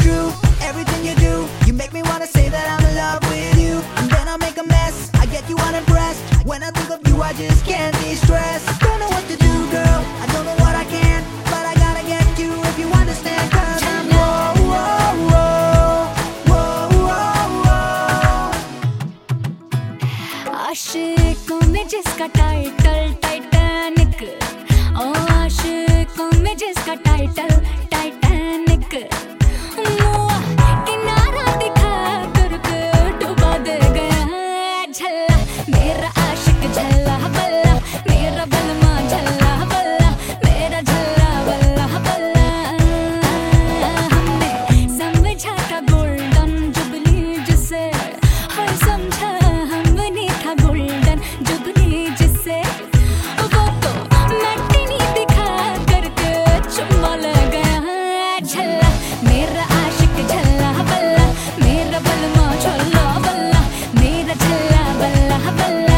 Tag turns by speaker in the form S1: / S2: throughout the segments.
S1: true, everything you do. You make me wanna say that I'm in love with you. And then I make a mess, I get you unimpressed. When I think of you, I just can't de-stress. Don't know what to do, girl, I don't know what I can. But I gotta get you if you understand. Cause I'm whoa, whoa, whoa, whoa, whoa.
S2: आशिकों में जिसका title Titanic, ओ आशिकों में जिसका title Titanic, मुआ किनारा दिखा करके डुबा दे गया झल्ला मेरा आशिक झल्ला बल्ला, मेरा बलमा झल्ला बल्ला, मेरा झल्ला बल्ला बल्ला। हमने समझा था गोल्डन जुबली जिसे, हर समझा हमने था गोल्डन जुबली जिसे, वो तो मैटिनी दिखा करके चुम्मा ले गया झल्ला मेरा आशिक झल्ला बल्ला, मेरा बलमा झल्ला बल्ला, मेरा झल्ला बल्ला बल्ला।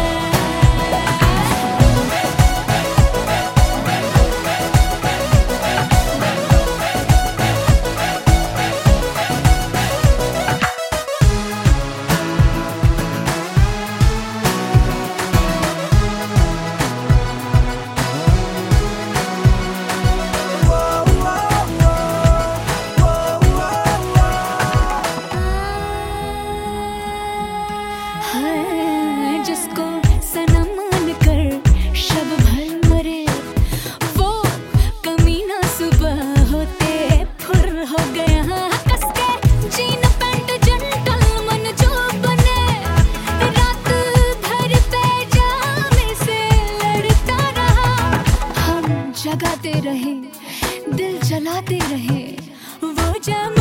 S2: जिसको सनम मानकर शब भर मरे, वो कमीना सुबह होते फुर हो गया कसके जीन पैंट जेंटलमैन जो बने, रात भर पैजामे से लड़ता रहा। हम जगाते रहे दिल जलाते रहे, वो जम